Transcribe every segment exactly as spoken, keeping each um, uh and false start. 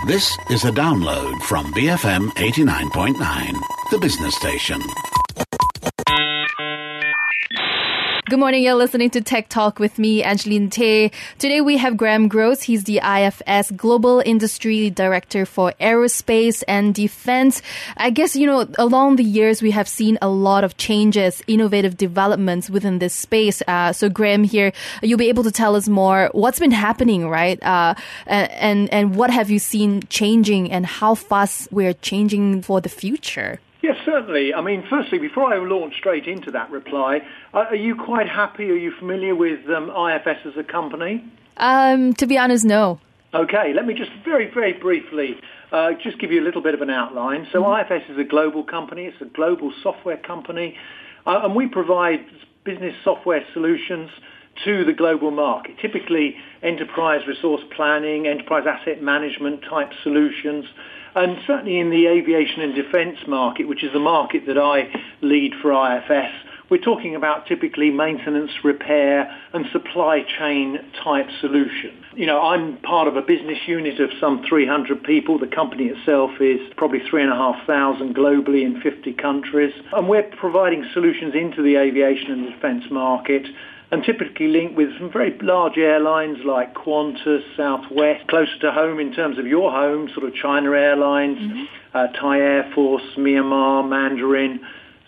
This is a download from B F M eighty-nine point nine, the business station. Good morning, you're listening to Tech Talk with me, Angeline Tay. Today we have Graham Gross. He's the I F S Global Industry Director for Aerospace and Defense. I guess, you know, along the years we have seen a lot of changes, innovative developments within this space. Uh, so Graham here, you'll be able to tell us more what's been happening, right? Uh, and, and what have you seen changing and how fast we're changing for the future? Yes, certainly. I mean, firstly, before I launch straight into that reply, uh, are you quite happy? Are you familiar with um, I F S as a company? Um, to be honest, no. Okay, let me just very, very briefly uh, just give you a little bit of an outline. So mm-hmm. I F S is a global company. It's a global software company. Uh, and we provide business software solutions to the global market, typically enterprise resource planning, enterprise asset management type solutions. And certainly in the aviation and defence market, which is the market that I lead for I F S, we're talking about typically maintenance, repair and supply chain type solutions. You know, I'm part of a business unit of some three hundred people. The company itself is probably three and a half thousand globally in fifty countries. And we're providing solutions into the aviation and defence market, and typically linked with some very large airlines like Qantas, Southwest, closer to home in terms of your home, sort of China Airlines, mm-hmm. uh, Thai Air Force, Myanmar, Mandarin.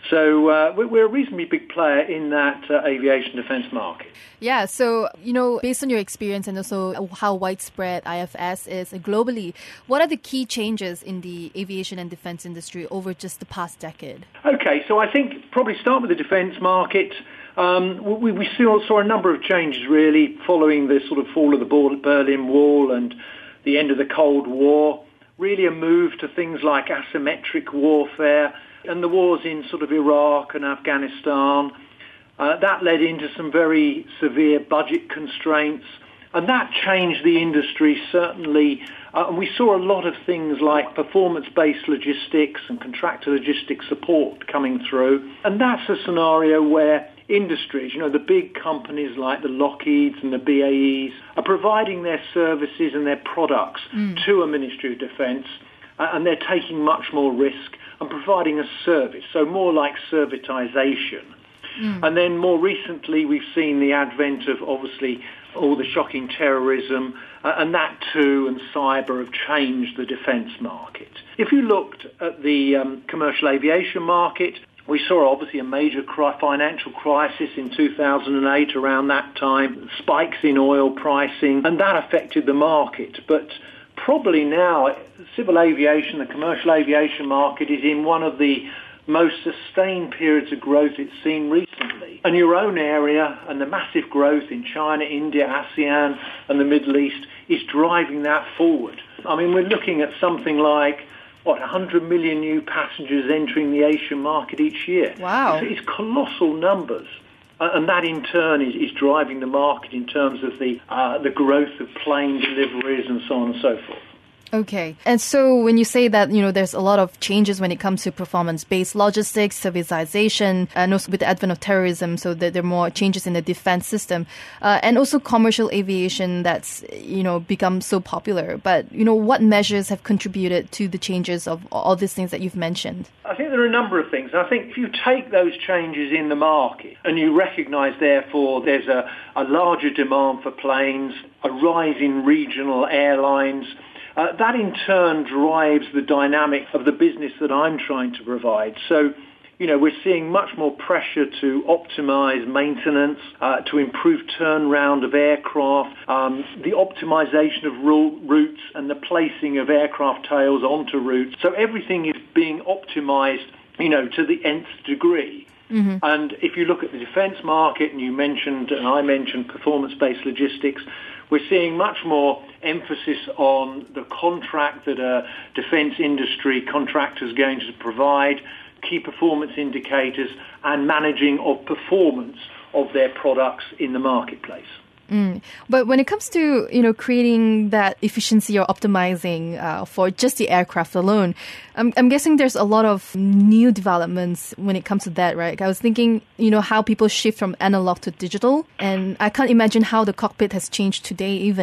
So uh, we're a reasonably big player in that uh, aviation defence market. Yeah, so, you know, based on your experience and also how widespread I F S is globally, what are the key changes in the aviation and defence industry over just the past decade? Okay, so I think probably start with the defence market. Um, we, we saw, saw a number of changes, really, following the sort of fall of the Berlin Wall and the end of the Cold War. Really a move to things like asymmetric warfare and the wars in sort of Iraq and Afghanistan. Uh, that led into some very severe budget constraints, and that changed the industry, certainly. Uh, and we saw a lot of things like performance-based logistics and contractor logistics support coming through. And that's a scenario where industries, you know, the big companies like the Lockheeds and the B A Es are providing their services and their products mm. to a Ministry of Defence, uh, and they're taking much more risk and providing a service, so more like servitization. Mm. And then more recently we've seen the advent of obviously all the shocking terrorism, uh, and that too and cyber have changed the defence market. If you looked at the um, commercial aviation market, we saw obviously a major cri- financial crisis in two thousand eight around that time, spikes in oil pricing, and that affected the market. But probably now, civil aviation, the commercial aviation market is in one of the most sustained periods of growth it's seen recently. And your own area and the massive growth in China, India, ASEAN and the Middle East is driving that forward. I mean, we're looking at something like what, one hundred million new passengers entering the Asian market each year. Wow. It's, it's colossal numbers. Uh, and that in turn is, is driving the market in terms of the uh, the growth of plane deliveries and so on and so forth. Okay. And so when you say that, you know, there's a lot of changes when it comes to performance-based logistics, civilization, and also with the advent of terrorism, so that there are more changes in the defense system, uh, and also commercial aviation that's, you know, become so popular. But, you know, what measures have contributed to the changes of all these things that you've mentioned? I think there are a number of things. I think if you take those changes in the market and you recognise, therefore, there's a, a larger demand for planes, a rise in regional airlines, Uh, that in turn drives the dynamic of the business that I'm trying to provide. So, you know, we're seeing much more pressure to optimize maintenance, uh, to improve turnaround of aircraft, um, the optimization of ru- routes and the placing of aircraft tails onto routes. So everything is being optimized, you know, to the nth degree. Mm-hmm. And if you look at the defense market, and you mentioned, and I mentioned performance-based logistics, we're seeing much more emphasis on the contract that a defence industry contractor is going to provide, key performance indicators, and managing of performance of their products in the marketplace. Mm. But when it comes to, you know, creating that efficiency or optimizing uh, for just the aircraft alone, I'm, I'm guessing there's a lot of new developments when it comes to that, right? I was thinking, you know, how people shift from analog to digital, and I can't imagine how the cockpit has changed today even.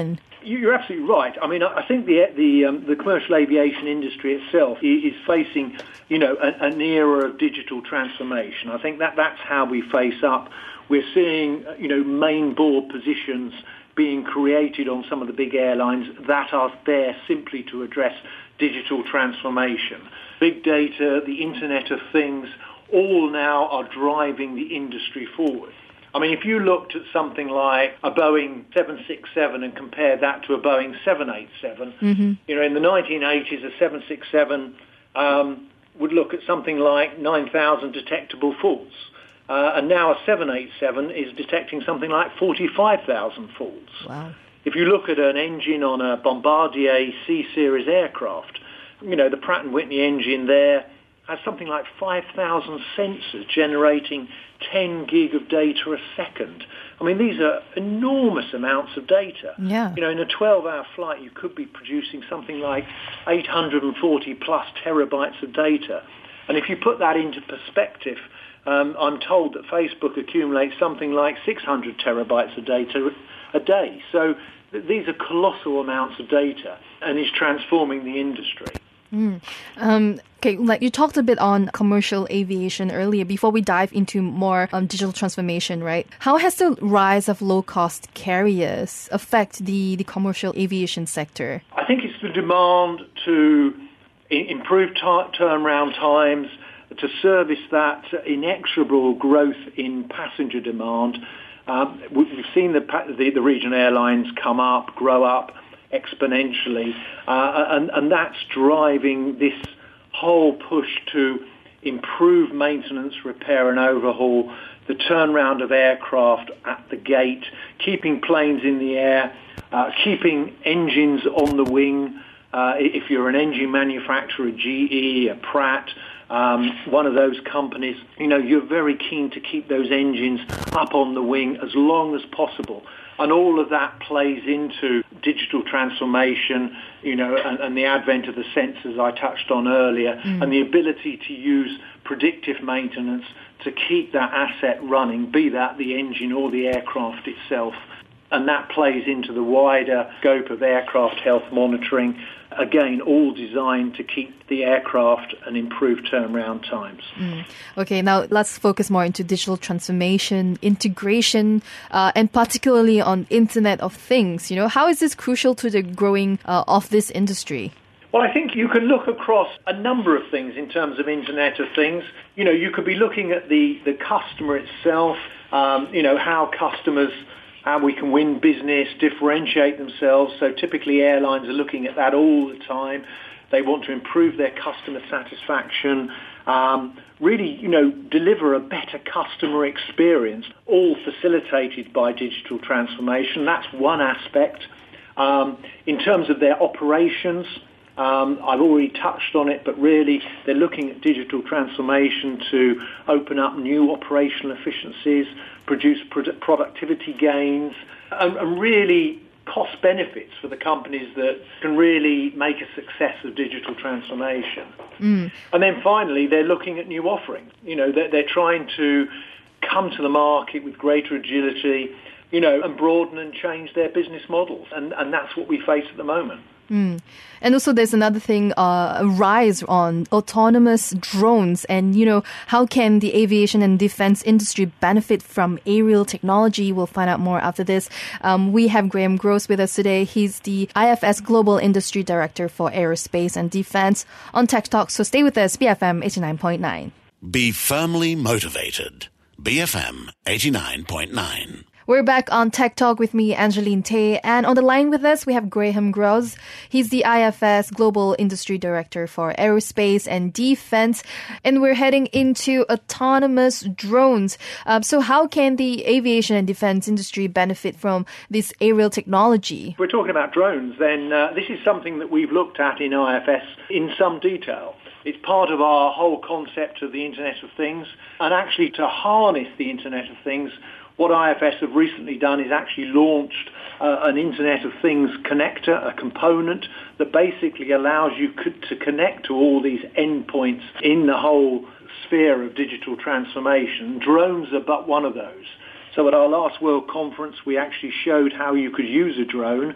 You're absolutely right. I mean, I think the the um, the commercial aviation industry itself is facing, you know, an era of digital transformation. I think that that's how we face up. We're seeing, you know, main board positions being created on some of the big airlines that are there simply to address digital transformation. Big data, the Internet of Things, all now are driving the industry forward. I mean, if you looked at something like a Boeing seven sixty-seven and compared that to a Boeing seven eighty-seven, mm-hmm. you know, in the nineteen eighties, a seven sixty-seven um, would look at something like nine thousand detectable faults. Uh, and now a seven eighty-seven is detecting something like forty-five thousand faults. Wow. If you look at an engine on a Bombardier C-Series aircraft, you know, the Pratt and Whitney engine there has something like five thousand sensors generating ten gig of data a second. I mean, these are enormous amounts of data. Yeah. You know, in a twelve-hour flight, you could be producing something like eight hundred forty plus terabytes of data. And if you put that into perspective, um, I'm told that Facebook accumulates something like six hundred terabytes of data a day. So th- these are colossal amounts of data, and is transforming the industry. Mm. Um, okay, like you talked a bit on commercial aviation earlier. Before we dive into more um, digital transformation, right? How has the rise of low-cost carriers affect the, the commercial aviation sector? I think it's the demand to I- improve t- turnaround times, to service that inexorable growth in passenger demand. Um, we've seen the, the, the regional airlines come up, grow up exponentially, uh, and, and that's driving this whole push to improve maintenance, repair and overhaul, the turnaround of aircraft at the gate, keeping planes in the air, uh, keeping engines on the wing. Uh, if you're an engine manufacturer, G E, a Pratt, um, one of those companies, you know, you're very keen to keep those engines up on the wing as long as possible. And all of that plays into digital transformation, you know, and, and the advent of the sensors I touched on earlier, mm. and the ability to use predictive maintenance to keep that asset running, be that the engine or the aircraft itself. And that plays into the wider scope of aircraft health monitoring, again, all designed to keep the aircraft and improve turnaround times. Mm. Okay, now let's focus more into digital transformation, integration, uh, and particularly on Internet of Things. You know, how is this crucial to the growing uh, of this industry? Well, I think you can look across a number of things in terms of Internet of Things. You know, you could be looking at the, the customer itself, um, you know, how customers... how we can win business, differentiate themselves. So typically airlines are looking at that all the time. They want to improve their customer satisfaction, um, really, you know, deliver a better customer experience, all facilitated by digital transformation. That's one aspect. Um, in terms of their operations, Um, I've already touched on it, but really they're looking at digital transformation to open up new operational efficiencies, produce pro- productivity gains, and, and really cost benefits for the companies that can really make a success of digital transformation. Mm. And then finally, they're looking at new offerings. You know, they're, they're trying to come to the market with greater agility, you know, and broaden and change their business models. And, and that's what we face at the moment. Mm. And also there's another thing, uh, a rise on autonomous drones. And, you know, how can the aviation and defense industry benefit from aerial technology? We'll find out more after this. Um, we have Graham Gross with us today. He's the I F S Global Industry Director for Aerospace and Defense on Tech Talk. So stay with us, B F M eighty-nine point nine. Be firmly motivated. B F M eighty-nine point nine. We're back on Tech Talk with me, Angeline Tay, and on the line with us, we have Graham Gross. He's the I F S Global Industry Director for Aerospace and Defense, and we're heading into autonomous drones. Um, so how can the aviation and defense industry benefit from this aerial technology? If we're talking about drones, then uh, this is something that we've looked at in I F S in some detail. It's part of our whole concept of the Internet of Things, and actually to harness the Internet of Things, what I F S have recently done is actually launched uh, an Internet of Things connector, a component that basically allows you co- to connect to all these endpoints in the whole sphere of digital transformation. Drones are but one of those. So at our last World Conference, we actually showed how you could use a drone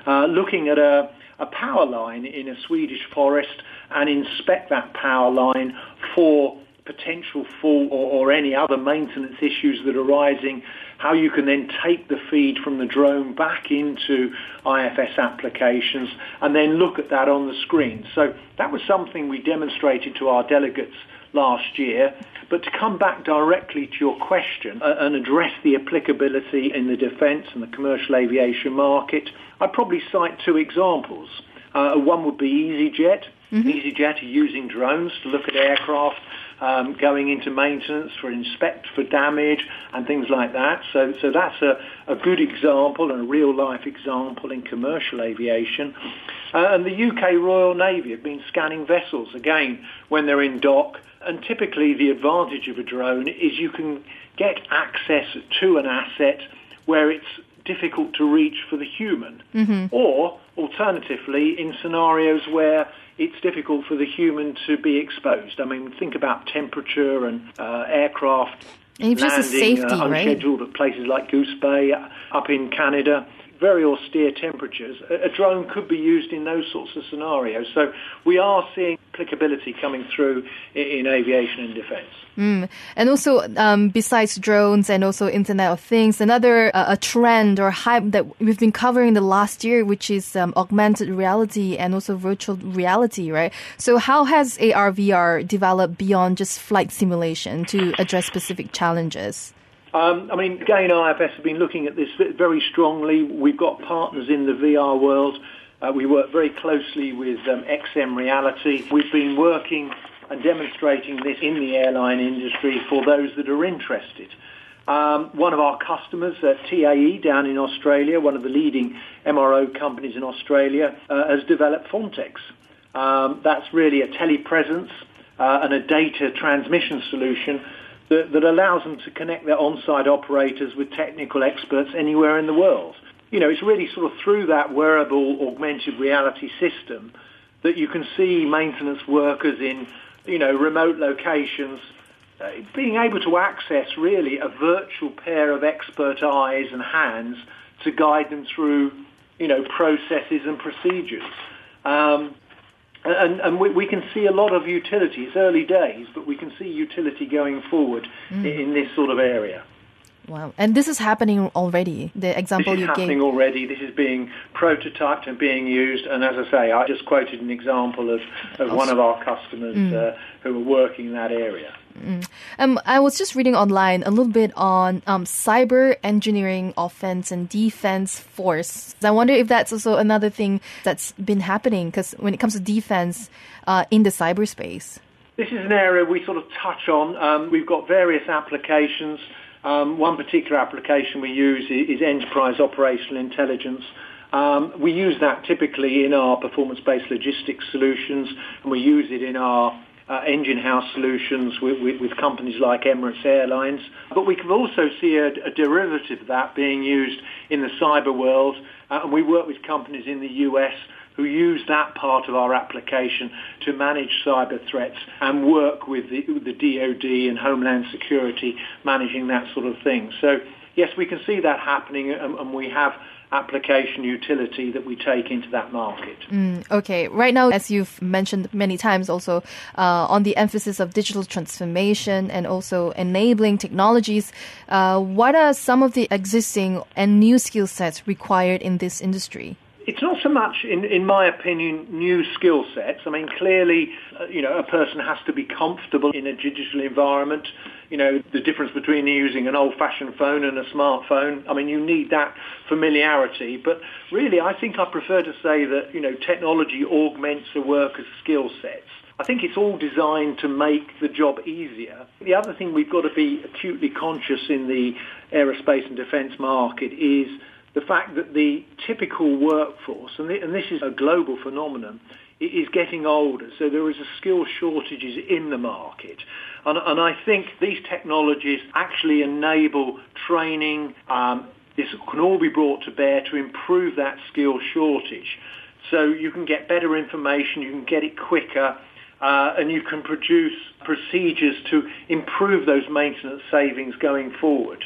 uh, looking at a, a power line in a Swedish forest and inspect that power line for potential fault or, or any other maintenance issues that are arising, how you can then take the feed from the drone back into I F S applications and then look at that on the screen. So that was something we demonstrated to our delegates last year. But to come back directly to your question uh, and address the applicability in the defence and the commercial aviation market, I'd probably cite two examples. Uh, one would be EasyJet. Mm-hmm. EasyJet are using drones to look at aircraft um, going into maintenance for inspect for damage and things like that. So, so that's a, a good example and a real-life example in commercial aviation. Uh, and the U K Royal Navy have been scanning vessels, again, when they're in dock. And typically the advantage of a drone is you can get access to an asset where it's difficult to reach for the human. Mm-hmm. Or, alternatively, in scenarios where it's difficult for the human to be exposed. I mean, think about temperature and uh, aircraft and landing safety, uh, unscheduled right? at places like Goose Bay, uh, up in Canada. Very austere temperatures. A, a drone could be used in those sorts of scenarios. So we are seeing applicability coming through in, in aviation and defence. Mm. And also, um, besides drones and also Internet of Things, another uh, a trend or hype that we've been covering the last year, which is um, augmented reality and also virtual reality, right? So how has A R V R developed beyond just flight simulation to address specific challenges? Um, I mean, again, I F S have been looking at this very strongly. We've got partners in the V R world. Uh, we work very closely with um, X M Reality. We've been working and demonstrating this in the airline industry for those that are interested. Um, one of our customers, uh, T A E down in Australia, one of the leading M R O companies in Australia, uh, has developed Fontex. Um, that's really a telepresence uh, and a data transmission solution That, that allows them to connect their on-site operators with technical experts anywhere in the world. You know, it's really sort of through that wearable augmented reality system that you can see maintenance workers in, you know, remote locations uh, being able to access really a virtual pair of expert eyes and hands to guide them through, you know, processes and procedures. Um, And, and we, we can see a lot of utility. It's early days, but we can see utility going forward mm. in this sort of area. Wow. And this is happening already, the example you gave. This is happening already. This is being prototyped and being used. And as I say, I just quoted an example of, of one of our customers mm. uh, who are working in that area. Mm. Um, I was just reading online a little bit on um, cyber engineering offense and defense force. I wonder if that's also another thing that's been happening, because when it comes to defense uh, in the cyberspace. This is an area we sort of touch on. Um, we've got various applications. Um, one particular application we use is, is enterprise operational intelligence. Um, we use that typically in our performance-based logistics solutions, and we use it in our Uh, engine house solutions with, with, with companies like Emirates Airlines. But we can also see a, a derivative of that being used in the cyber world, uh, and we work with companies in the U S who use that part of our application to manage cyber threats and work with the, with the D O D and Homeland Security managing that sort of thing. So yes, we can see that happening, and, and we have application utility that we take into that market. Mm, okay. Right now, as you've mentioned many times also, uh, on the emphasis of digital transformation and also enabling technologies, uh, what are some of the existing and new skill sets required in this industry? It's not so much, in, in my opinion, new skill sets. I mean, clearly, uh, you know, a person has to be comfortable in a digital environment. You know, the difference between using an old-fashioned phone and a smartphone, I mean, you need that familiarity. But really, I think I prefer to say that, you know, technology augments a worker's skill sets. I think it's all designed to make the job easier. The other thing we've got to be acutely conscious in the aerospace and defence market is the fact that the typical workforce, and, the, and this is a global phenomenon, is getting older. So there is a skill shortages in the market. And, and I think these technologies actually enable training. Um, this can all be brought to bear to improve that skill shortage. So you can get better information, you can get it quicker, uh, and you can produce procedures to improve those maintenance savings going forward.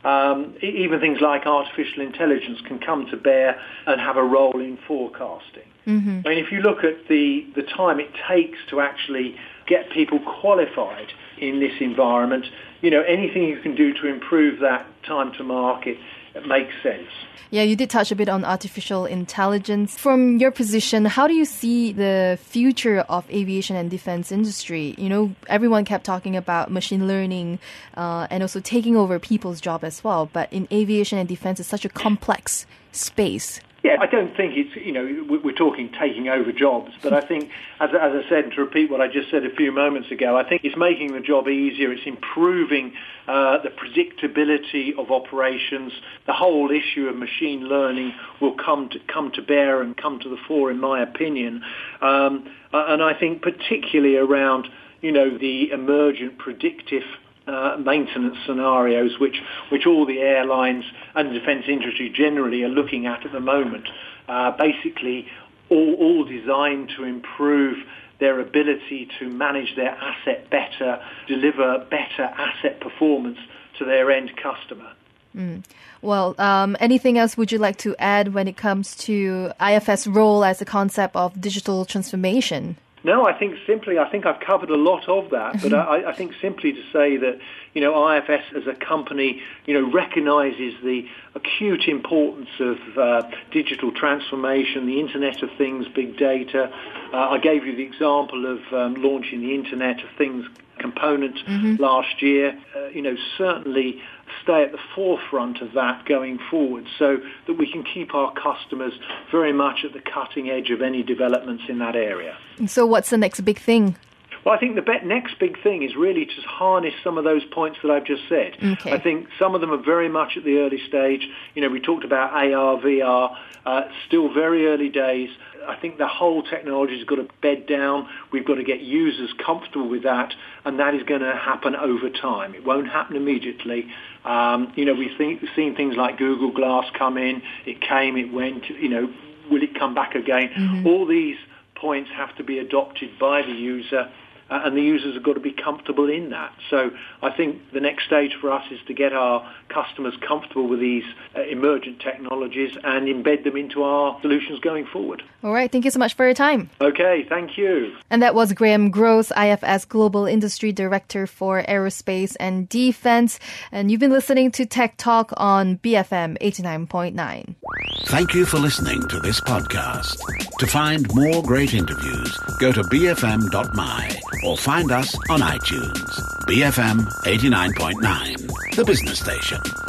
um, even things like artificial intelligence can come to bear and have a role in forecasting. Mm-hmm. I mean, if you look at the, the time it takes to actually get people qualified in this environment, you know, anything you can do to improve that time to market, it makes sense. Yeah, you did touch a bit on artificial intelligence. From your position, how do you see the future of aviation and defense industry? You know, everyone kept talking about machine learning uh, and also taking over people's job as well. But in aviation and defense, it's such a complex space. Yeah, I don't think it's, you know, we're talking taking over jobs, but I think, as, as I said, to repeat what I just said a few moments ago, I think it's making the job easier, it's improving uh, the predictability of operations. The whole issue of machine learning will come to come to bear and come to the fore, in my opinion. Um, and I think particularly around, you know, the emergent predictive Uh, maintenance scenarios, which which all the airlines and the defence industry generally are looking at at the moment. Uh, basically, all, all designed to improve their ability to manage their asset better, deliver better asset performance to their end customer. Mm. Well, um, anything else would you like to add when it comes to I F S role as a concept of digital transformation? No, I think simply, I think I've covered a lot of that, but I, I think simply to say that, you know, I F S as a company, you know, recognises the acute importance of uh, digital transformation, the Internet of Things, big data. Uh, I gave you the example of um, launching the Internet of Things component mm-hmm. last year. Uh, you know, certainly stay at the forefront of that going forward so that we can keep our customers very much at the cutting edge of any developments in that area. So what's the next big thing? Well, I think the next big thing is really to harness some of those points that I've just said. Okay. I think some of them are very much at the early stage. You know, we talked about A R, V R, uh, still very early days. I think the whole technology has got to bed down. We've got to get users comfortable with that, and that is going to happen over time. It won't happen immediately. Um, you know, we've, think, we've seen things like Google Glass come in. It came, it went. You know, will it come back again? Mm-hmm. All these points have to be adopted by the user. Uh, and the users have got to be comfortable in that. So I think the next stage for us is to get our customers comfortable with these uh, emergent technologies and embed them into our solutions going forward. All right. Thank you so much for your time. Okay. Thank you. And that was Graham Gross, I F S Global Industry Director for Aerospace and Defense. And you've been listening to Tech Talk on B F M eighty-nine point nine. Thank you for listening to this podcast. To find more great interviews, go to b f m dot m y or find us on iTunes. B F M eighty-nine point nine, the business station.